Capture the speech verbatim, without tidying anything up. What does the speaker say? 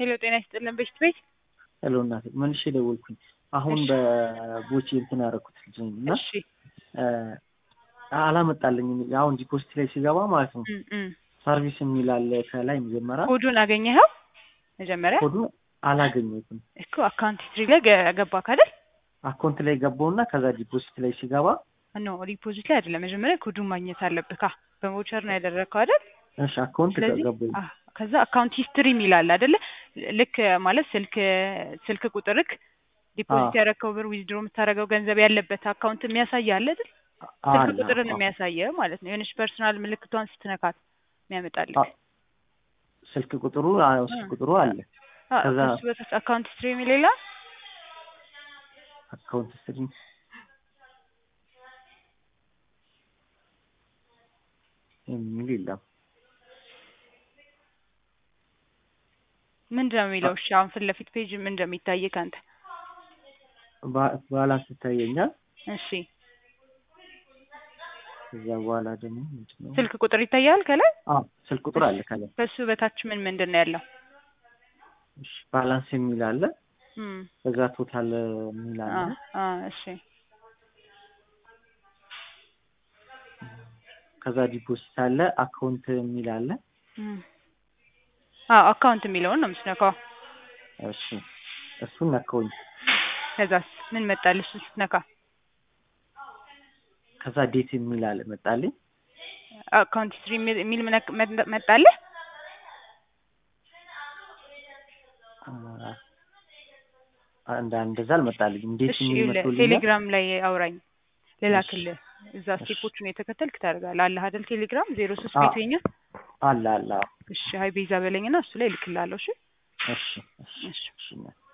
ሄሎ ጤና ይስጥልን በሽት ቤት ሄሎ እናቴ መልሼ ደወልኩኝ። አሁን በቦቼ እንትን ያደረኩት ልጅ እና እሺ አላመጣልኝም። አሁን ዲፖዚት ላይ ሲገባ ማለት ነው ሰርቪስ የሚል አለ ከላይ መጀመሪያ። ኮዱን አገኘኸው? መጀመሪያ ኮዱን አላገኘሁትም እኮ አካውንት ሂስትሪ ላይ ገባ ካደል አካውንት ላይ ገባውና ከዛ ዲፖዚት ላይ ሲገባ ኖ ዲፖዚት ላይ አይደለም። መጀመሪያ ኮዱን ማግኘት አለብህ። በቮቸር ነው ያደረግከው አይደል? እሺ አካውንት ገባው። ከዛ አካውንት ሂስትሪ የሚል አለ አይደለ? ልክ ማለት ስልክ ስልክ ቁጥርክ ዲፖዚት ያደረከው ብር ዊዝድሮ የምታደርገው ገንዘብ ያለበት አካውንት የሚያሳይ አለ አይደል? ስልክ ቁጥርን የሚያሳየው ማለት ነው። የሆነች ፐርሰናል ምልክቷን ስትነካት የሚያመጣልህ ስልክ ቁጥሩ አዎ ስልክ ቁጥሩ አለ። ከዛ እሱ በታች አካውንት ሂስትሪ የሚል ሌላ አካውንት ሂስትሪ የሚል የለም። ምንድን ነው የሚለው? እሺ አሁን ፊት ለፊት ፔጅ ምን እንደሚታይ ካንተ ባላንስ ይታየኛል። እሺ ከዛ በኋላ ደግሞ ምንድነው ስልክ ቁጥር ይታያል ከላይ? አዎ ስልክ ቁጥር አለ ከላይ። በሱ በታች ምን ምንድን ነው ያለው? እሺ ባላንስ የሚል አለ። እም ከዛ ቶታል የሚል አለ። አ እሺ ከዛ ዲፖዚት አለ፣ አካውንት የሚል አለ። እም አዎ አካውንት የሚለውን ነው የምትነካው። እሺ እሱን ነካውኝ። ከዛስ ምን መጣልሽ ስትነካ? ከዛ ዴት የሚል አለ መጣልኝ። አካውንት ሂስትሪ የሚል መጣልህ? አንድ እንደዛ አልመጣልኝም። ዴት የሚል መጥቶልኝ ቴሌግራም ላይ አውራኝ ልላክልህ። እዛ ስቴፖቹን የተከተልክ ታደርጋለህ። አለ አይደል ቴሌግራም ዜሮ ሶስት ቤት የኛ አለ አለ። እሺ ሃይ ቤዛ በለኝና እሱ ላይ ልክልሃለሁ። እሺ እሺ እሺ እሺ